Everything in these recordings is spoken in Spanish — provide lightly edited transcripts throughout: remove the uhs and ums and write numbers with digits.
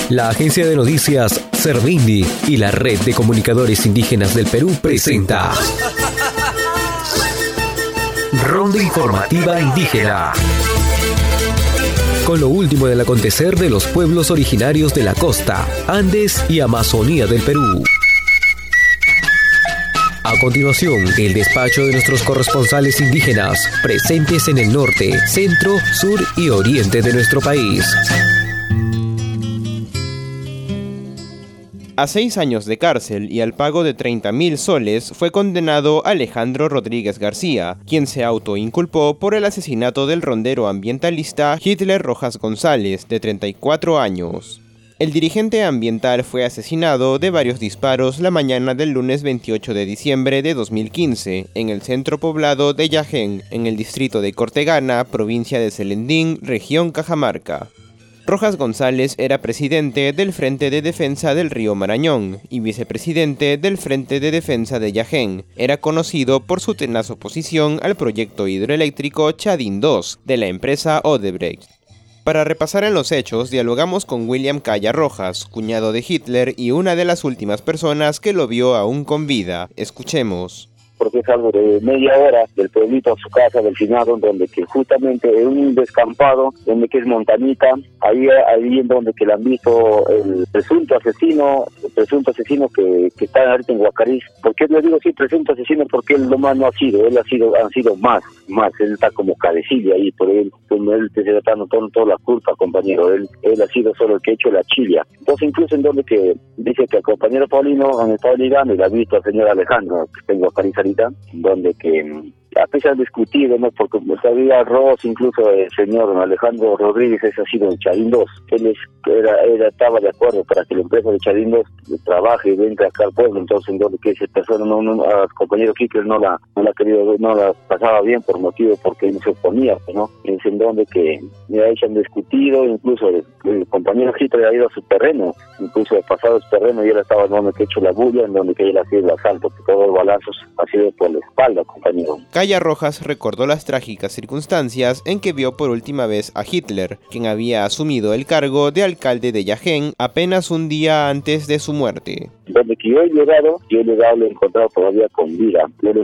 La agencia de noticias Servindi y la Red de Comunicadores Indígenas del Perú presenta Ronda Informativa Indígena, con lo último del acontecer de los pueblos originarios de la costa, Andes y Amazonía del Perú. A continuación, el despacho de nuestros corresponsales indígenas, presentes en el norte, centro, sur y oriente de nuestro país. A 6 años de cárcel y al pago de 30.000 soles fue condenado Alejandro Rodríguez García, quien se autoinculpó por el asesinato del rondero ambientalista Hitler Rojas González, de 34 años. El dirigente ambiental fue asesinado de varios disparos la mañana del lunes 28 de diciembre de 2015 en el centro poblado de Yajén, en el distrito de Cortegana, provincia de Celendín, región Cajamarca. Rojas González era presidente del Frente de Defensa del Río Marañón y vicepresidente del Frente de Defensa de Yajén. Era conocido por su tenaz oposición al proyecto hidroeléctrico Chadín II de la empresa Odebrecht. Para repasar en los hechos, dialogamos con William Calla Rojas, cuñado de Hitler y una de las últimas personas que lo vio aún con vida. Escuchemos. Porque es algo de media hora del pueblito a su casa, del finado, donde que justamente en un descampado, donde que es montañita, ahí en donde que le han visto el presunto asesino que está ahorita en Huacariz. ¿Por qué le digo sí presunto asesino? Porque él nomás no ha sido, han sido más, él está como cabecilla ahí, por él te está dando toda la culpa, compañero, él ha sido solo el que ha hecho la chilla. Entonces incluso en donde que dice que el compañero Paulino han estado ligando y le ha visto al señor Alejandro, que está en Huacariz ahorita, donde que a pesar de discutido, ¿no? Porque sabía arroz, incluso el señor Alejandro Rodríguez, ese ha sido en Chadín II. Él estaba de acuerdo para que la empresa de Chadín II trabaje y venga acá al pueblo. Entonces, en donde que esa persona, al compañero Hitler no la pasaba bien por motivo porque él se oponía, ¿no? Es en donde que ahí se han discutido, incluso el compañero Hitler ha ido a su terreno, incluso ha pasado su terreno y él estaba en donde que ha hecho la bulla, en donde que él ha sido el asalto, que todos los balazos ha sido por la espalda, compañero. Calla Rojas recordó las trágicas circunstancias en que vio por última vez a Hitler, quien había asumido el cargo de alcalde de Yajén apenas un día antes de su muerte. Donde que yo he llegado, lo he encontrado todavía con vida,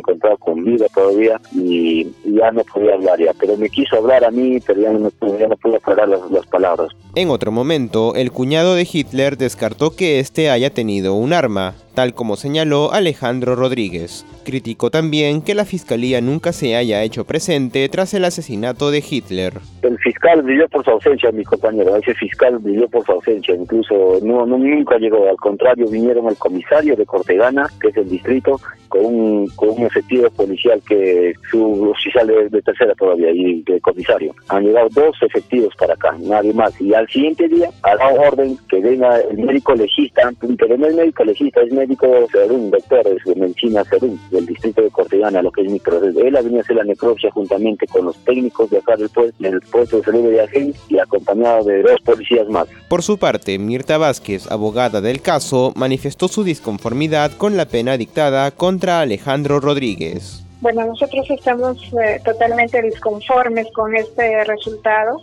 todavía y ya no podía hablar ya, pero me quiso hablar a mí, pero ya no pude aclarar las palabras. En otro momento, el cuñado de Hitler descartó que éste haya tenido un arma, tal como señaló Alejandro Rodríguez. Criticó también que la fiscalía nunca se haya hecho presente tras el asesinato de Hitler. El fiscal brilló por su ausencia, mi compañero. Ese fiscal brilló por su ausencia. Incluso nunca llegó. Al contrario, vinieron el comisario de Cortegana, que es el distrito, con un efectivo policial que su oficial de tercera todavía y de comisario. Han llegado 2 efectivos para acá, nadie más. Y al siguiente día ha dado orden que venga el médico legista, pero no es médico legista, es médico Serún, doctor de medicina Serún, del distrito de Cortegana, lo que es microred. Él ha venido a hacer la necropsia juntamente con los técnicos de acá del puesto de salud de Yajén y acompañado de 2 policías más. Por su parte, Mirta Vázquez, abogada del caso, manifestó su disconformidad con la pena dictada contra Alejandro Rodríguez. Bueno, nosotros estamos totalmente disconformes con este resultado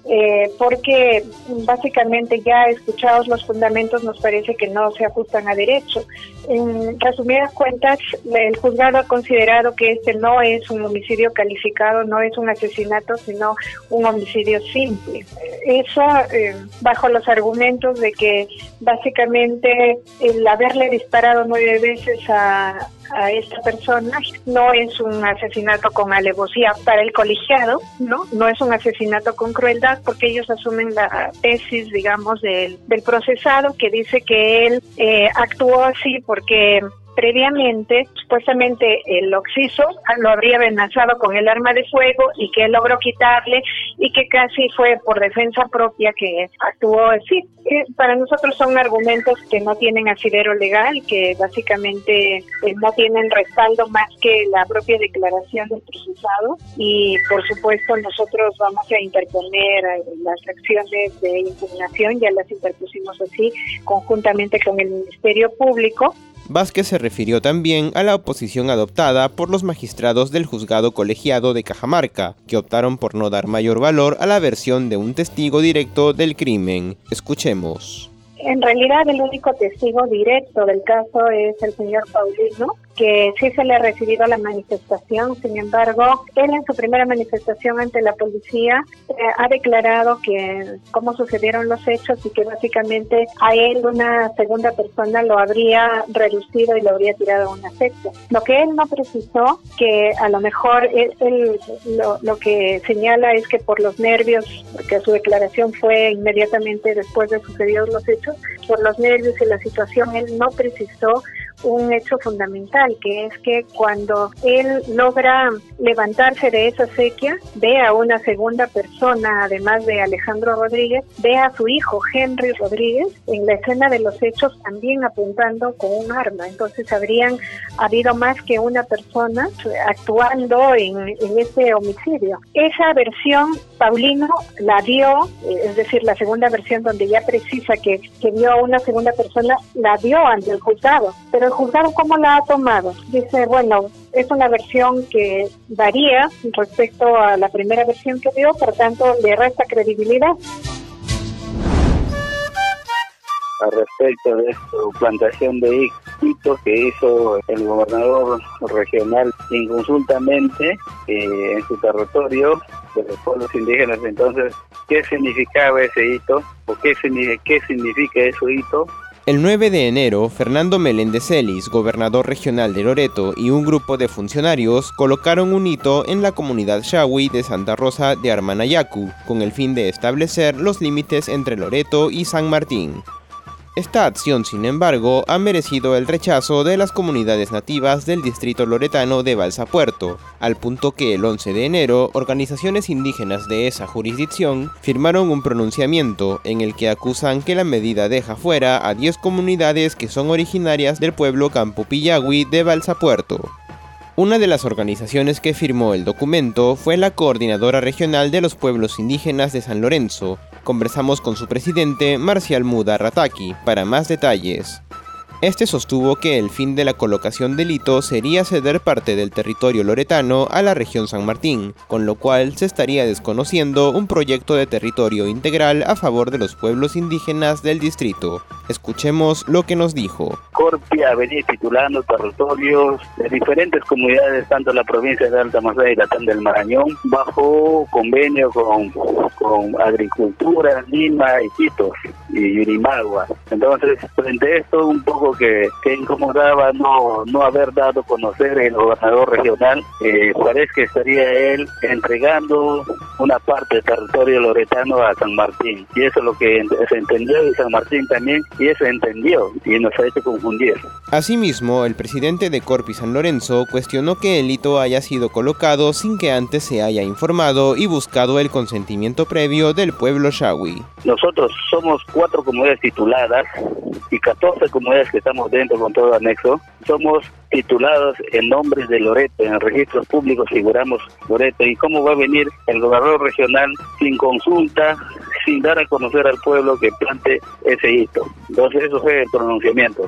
porque básicamente ya escuchados los fundamentos nos parece que no se ajustan a derecho. En resumidas cuentas, el juzgado ha considerado que este no es un homicidio calificado, no es un asesinato, sino un homicidio simple. Eso bajo los argumentos de que básicamente el haberle disparado 9 veces a esta persona no es un asesinato con alevosía para el colegiado, no es un asesinato con crueldad, porque ellos asumen la tesis, digamos, del procesado, que dice que él actuó así porque previamente, supuestamente el occiso lo habría amenazado con el arma de fuego y que él logró quitarle y que casi fue por defensa propia que actuó así. Para nosotros son argumentos que no tienen asidero legal, que básicamente no tienen respaldo más que la propia declaración del procesado y por supuesto nosotros vamos a interponer las acciones de impugnación, ya las interpusimos así conjuntamente con el Ministerio Público. Vázquez se refirió también a la oposición adoptada por los magistrados del juzgado colegiado de Cajamarca, que optaron por no dar mayor valor a la versión de un testigo directo del crimen. Escuchemos. En realidad el único testigo directo del caso es el señor Paulino, que sí se le ha recibido la manifestación. Sin embargo, él en su primera manifestación ante la policía ha declarado que cómo sucedieron los hechos y que básicamente a él una segunda persona lo habría reducido y lo habría tirado a una secta. Lo que él no precisó, que a lo mejor lo que señala es que por los nervios, porque su declaración fue inmediatamente después de sucedidos los hechos, por los nervios y la situación, él no precisó un hecho fundamental, que es que cuando él logra levantarse de esa sequía, ve a una segunda persona, además de Alejandro Rodríguez, ve a su hijo Henry Rodríguez en la escena de los hechos también apuntando con un arma. Entonces habrían habido más que una persona actuando en ese homicidio. Esa versión Paulino la dio, es decir, la segunda versión donde ya precisa que vio a una segunda persona, la dio ante el juzgado. Pero el juzgado, ¿cómo la ha tomado? Dice, bueno, es una versión que varía respecto a la primera versión que dio, por tanto, le resta credibilidad. Al respecto de esta plantación de hitos que hizo el gobernador regional inconsultamente en su territorio de los pueblos indígenas, entonces, ¿qué significaba ese hito? ¿O qué significa ese hito? El 9 de enero, Fernando Meléndez Celis, gobernador regional de Loreto, y un grupo de funcionarios colocaron un hito en la comunidad Shawi de Santa Rosa de Armanayacu, con el fin de establecer los límites entre Loreto y San Martín. Esta acción, sin embargo, ha merecido el rechazo de las comunidades nativas del distrito loretano de Balsa Puerto, al punto que el 11 de enero, organizaciones indígenas de esa jurisdicción firmaron un pronunciamiento en el que acusan que la medida deja fuera a 10 comunidades que son originarias del pueblo Campopillagui de Balsa Puerto. Una de las organizaciones que firmó el documento fue la Coordinadora Regional de los Pueblos Indígenas de San Lorenzo. Conversamos con su presidente, Marcial Muda Rataki, para más detalles. Este sostuvo que el fin de la colocación del hito sería ceder parte del territorio loretano a la región San Martín, con lo cual se estaría desconociendo un proyecto de territorio integral a favor de los pueblos indígenas del distrito. Escuchemos lo que nos dijo. Corpi ha venido titulando territorios de diferentes comunidades, tanto en la provincia de Alta Masaya y Latán del Marañón, bajo convenio con Agricultura, Lima, Iquitos y Yurimagua. Entonces, frente a esto, un poco que incomodaba no haber dado a conocer el gobernador regional, parece que estaría él entregando una parte del territorio loretano a San Martín, y eso es lo que se entendió, y San Martín también, y eso entendió, y nos ha hecho confundir. Asimismo, el presidente de Corpi San Lorenzo cuestionó que el hito haya sido colocado sin que antes se haya informado y buscado el consentimiento previo del pueblo Shawi. Nosotros somos 4 comunidades tituladas y 14 comunidades que estamos dentro con todo anexo. Somos titulados en nombre de Loreto, en registros públicos figuramos Loreto. ¿Y cómo va a venir el gobernador regional sin consulta, sin dar a conocer al pueblo que plante ese hito? Entonces eso fue el pronunciamiento,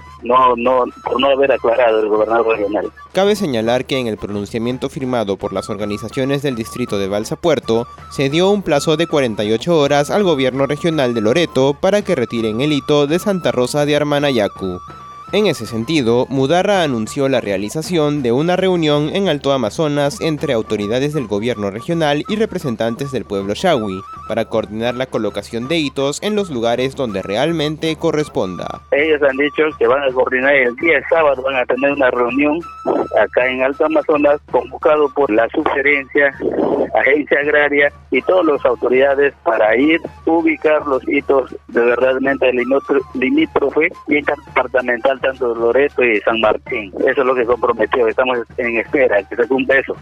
por no haber aclarado el gobernador regional. Cabe señalar que en el pronunciamiento firmado por las organizaciones del distrito de Balsa Puerto, se dio un plazo de 48 horas al gobierno regional de Loreto para que retiren el hito de Santa Rosa de Armanayacu. En ese sentido, Mudarra anunció la realización de una reunión en Alto Amazonas entre autoridades del gobierno regional y representantes del pueblo Shawi, para coordinar la colocación de hitos en los lugares donde realmente corresponda. Ellos han dicho que van a coordinar el día sábado, van a tener una reunión acá en Alto Amazonas, convocado por la Subgerencia, Agencia Agraria y todas las autoridades para ir a ubicar los hitos de verdaderamente limítrofe y interdepartamental, tanto de Loreto y San Martín. Eso es lo que comprometió, estamos en espera, que se cumpla eso.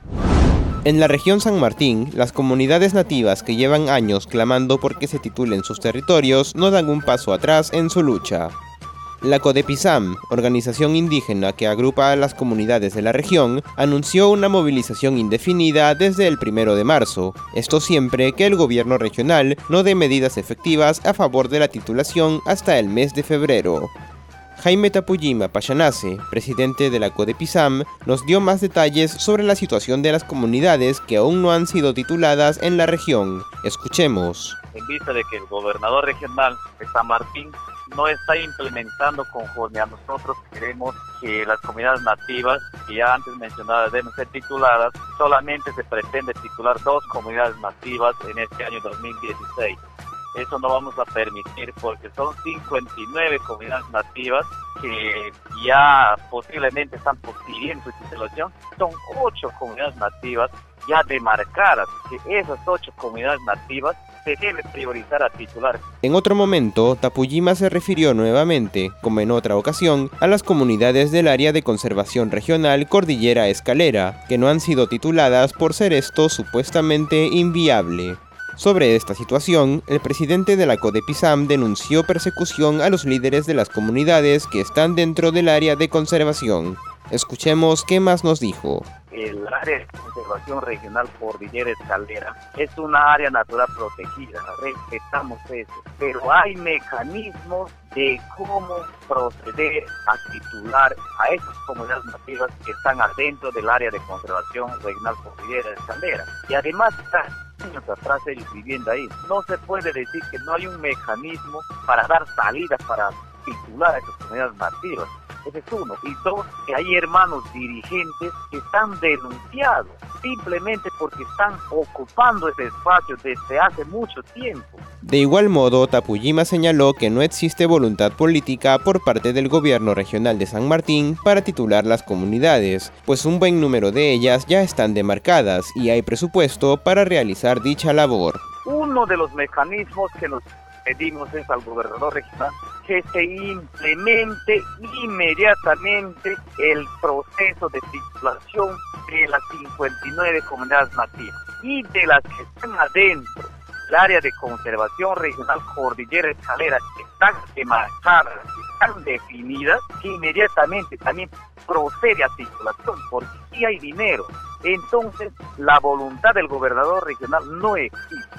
En la región San Martín, las comunidades nativas que llevan años clamando por que se titulen sus territorios no dan un paso atrás en su lucha. La CODEPISAM, organización indígena que agrupa a las comunidades de la región, anunció una movilización indefinida desde el 1 de marzo, esto siempre que el gobierno regional no dé medidas efectivas a favor de la titulación hasta el mes de febrero. Jaime Tapuyima Pachanase, presidente de la CODEPISAM, nos dio más detalles sobre la situación de las comunidades que aún no han sido tituladas en la región. Escuchemos. En vista de que el gobernador regional de San Martín no está implementando conforme a nosotros queremos que las comunidades nativas, que ya antes mencionadas deben ser tituladas. Solamente se pretende titular 2 comunidades nativas en este año 2016. Eso no vamos a permitir porque son 59 comunidades nativas que ya posiblemente están pidiendo su titulación. Son 8 comunidades nativas ya demarcadas, que esas 8 comunidades nativas se debe priorizar a titular. En otro momento, Tapuyima se refirió nuevamente, como en otra ocasión, a las comunidades del área de conservación regional Cordillera Escalera, que no han sido tituladas por ser esto supuestamente inviable. Sobre esta situación, el presidente de la CODEPISAM denunció persecución a los líderes de las comunidades que están dentro del área de conservación. Escuchemos qué más nos dijo. El área de conservación regional Cordillera Escalera es una área natural protegida, respetamos eso, pero hay mecanismos de cómo proceder a titular a esas comunidades nativas que están adentro del área de conservación regional Cordillera Escalera. Y además están años atrás ellos viviendo ahí. No se puede decir que no hay un mecanismo para dar salida para titular a esas comunidades nativas. Ese es uno. Y 2, que hay hermanos dirigentes que están denunciados simplemente porque están ocupando ese espacio desde hace mucho tiempo. De igual modo, Tapuyima señaló que no existe voluntad política por parte del gobierno regional de San Martín para titular las comunidades, pues un buen número de ellas ya están demarcadas y hay presupuesto para realizar dicha labor. Uno de los mecanismos que nos pedimos es al gobernador regional que se implemente inmediatamente el proceso de titulación de las 59 comunidades nativas y de las que están adentro del área de conservación regional Cordillera Escalera, que están demarcadas, que están definidas, que inmediatamente también procede a titulación, porque sí hay dinero. Entonces, la voluntad del gobernador regional no existe.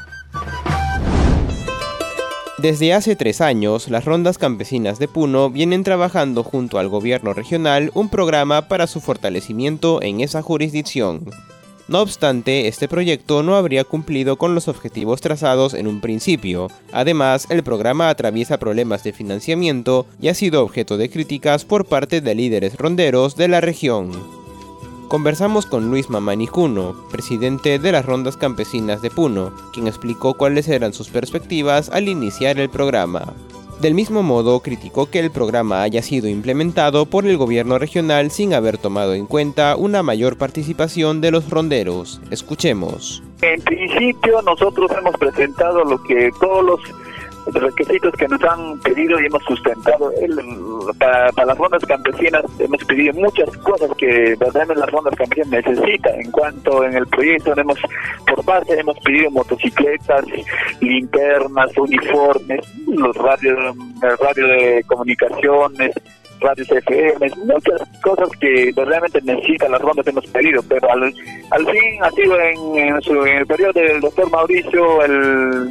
Desde hace 3 años, las rondas campesinas de Puno vienen trabajando junto al gobierno regional un programa para su fortalecimiento en esa jurisdicción. No obstante, este proyecto no habría cumplido con los objetivos trazados en un principio. Además, el programa atraviesa problemas de financiamiento y ha sido objeto de críticas por parte de líderes ronderos de la región. Conversamos con Luis Mamani Cuno, presidente de las Rondas Campesinas de Puno, quien explicó cuáles eran sus perspectivas al iniciar el programa. Del mismo modo, criticó que el programa haya sido implementado por el gobierno regional sin haber tomado en cuenta una mayor participación de los ronderos. Escuchemos. En principio, nosotros hemos presentado todos los requisitos que nos han pedido y hemos sustentado. Para las rondas campesinas hemos pedido muchas cosas que verdaderamente las rondas campesinas necesitan. En cuanto en el proyecto por base hemos pedido motocicletas, linternas, uniformes, los radios de comunicaciones, radios FM, muchas cosas que verdaderamente necesitan las rondas hemos pedido, pero al fin ha sido en el periodo del doctor Mauricio, el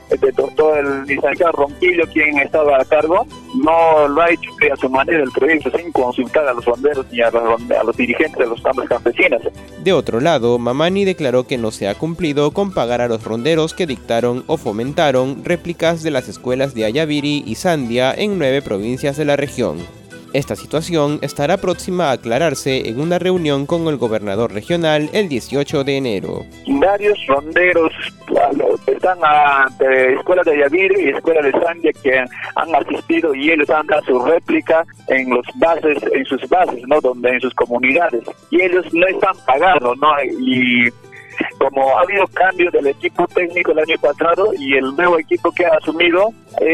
licenciado Ronquillo, quien estaba a cargo, no lo ha hecho a su manera el proyecto sin consultar a los ronderos ni a los dirigentes de los rondas campesinas. De otro lado, Mamani declaró que no se ha cumplido con pagar a los ronderos que dictaron o fomentaron réplicas de las escuelas de Ayaviri y Sandia en 9 provincias de la región. Esta situación estará próxima a aclararse en una reunión con el gobernador regional el 18 de enero. Varios ronderos están a escuelas de Ayaviri y escuelas de Sandia que han asistido y ellos han dado su réplica en sus bases, ¿no? En sus comunidades, y ellos no están pagando, ¿no? Y como ha habido cambio del equipo técnico el año pasado y el nuevo equipo que ha asumido,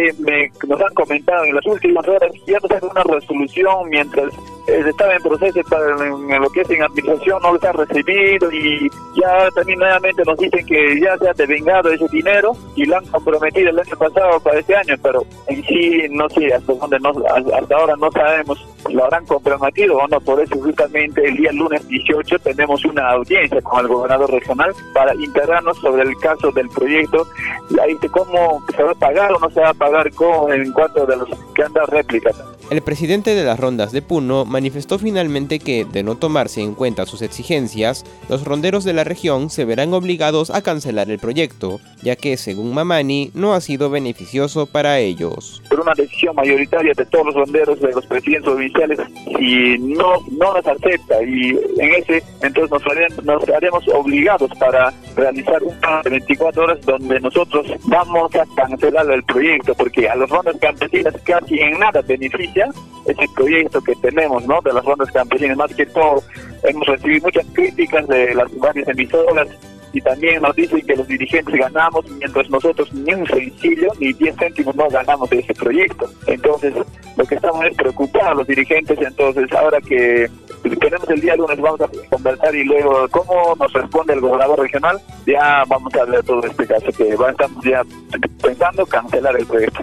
nos han comentado en las últimas horas que ya nos hacen una resolución mientras estaba en proceso en lo que es en administración, no los ha recibido, y ya también nuevamente nos dicen que ya se ha devengado ese dinero y lo han comprometido el año pasado para este año, pero en sí no sé hasta ahora no sabemos si lo habrán comprometido o no. Por eso justamente el día lunes 18 tenemos una audiencia con el gobernador regional para integrarnos sobre el caso del proyecto, cómo se va a pagar o no se va a pagar en cuanto de los que han dado réplicas. El presidente de las rondas de Puno manifestó finalmente que, de no tomarse en cuenta sus exigencias, los ronderos de la región se verán obligados a cancelar el proyecto, ya que, según Mamani, no ha sido beneficioso para ellos. Por una decisión mayoritaria de todos los ronderos, de los presidentes provinciales, si no nos acepta, y en ese entonces nos haremos obligados para realizar un plan de 24 horas donde nosotros vamos a cancelar el proyecto, porque a las rondas campesinas casi en nada beneficia ese proyecto que tenemos, ¿no? De las rondas campesinas. Más que todo, hemos recibido muchas críticas de las varias emisoras y también nos dicen que los dirigentes ganamos, mientras nosotros ni un sencillo, ni 10 céntimos no ganamos de ese proyecto. Entonces, lo que estamos es preocupar a los dirigentes. Entonces, ahora que tenemos el día lunes, vamos a conversar y luego cómo nos responde el gobernador regional, ya vamos a ver todo este caso, que estamos ya pensando cancelar el proyecto.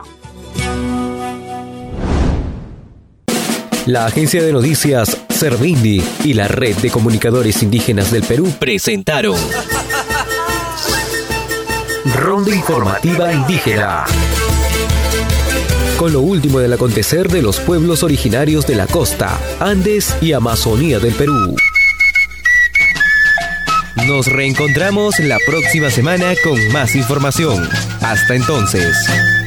La agencia de noticias Servindi y la Red de Comunicadores Indígenas del Perú presentaron Ronda Informativa Indígena, con lo último del acontecer de los pueblos originarios de la costa, Andes y Amazonía del Perú. Nos reencontramos la próxima semana con más información. Hasta entonces.